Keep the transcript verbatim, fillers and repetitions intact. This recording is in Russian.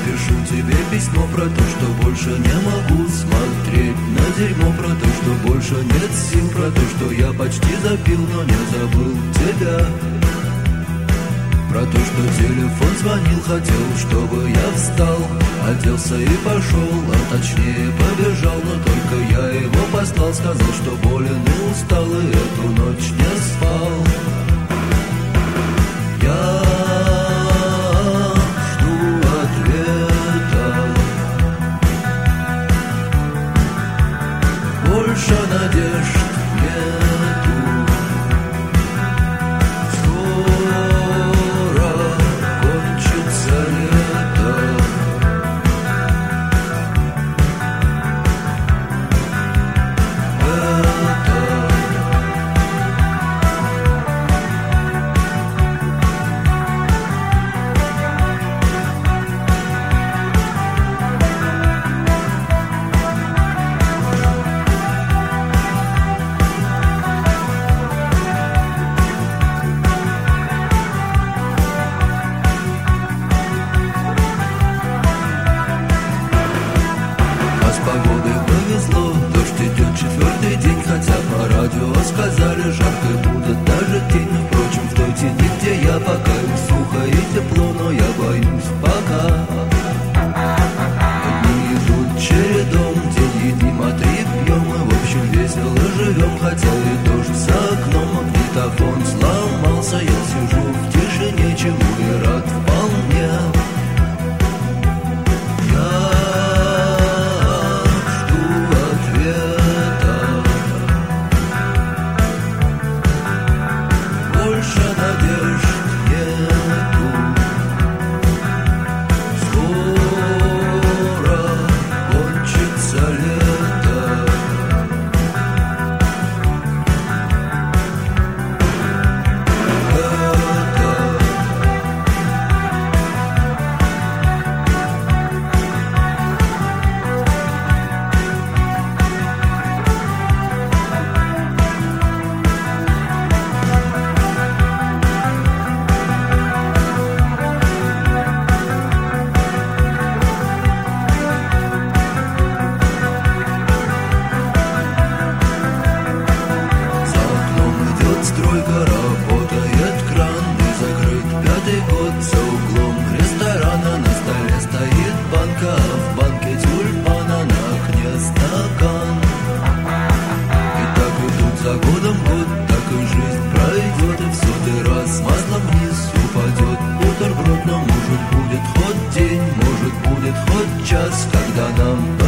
напишу тебе письмо про то, что больше не могу смотреть на дерьмо, про то, что больше нет сил, про то, что я почти запил, но не забыл тебя. Про то, что телефон звонил, хотел, чтобы я встал, оделся и пошел, а точнее побежал, но только я его послал, сказал, что болен и устал, и эту ночь не спал. Я жду ответа, больше надежд нету. Сказали, жарко будет даже тень. Впрочем, в той тени, где я пока сухо и тепло, но я боюсь пока. Дни идут чередом, день едим, а три пьем. Мы в общем весело живем, хотя и дождь за окном. Магнитофон сломался, я сижу в тишине, чему и рад вполне. Хоть час, когда нам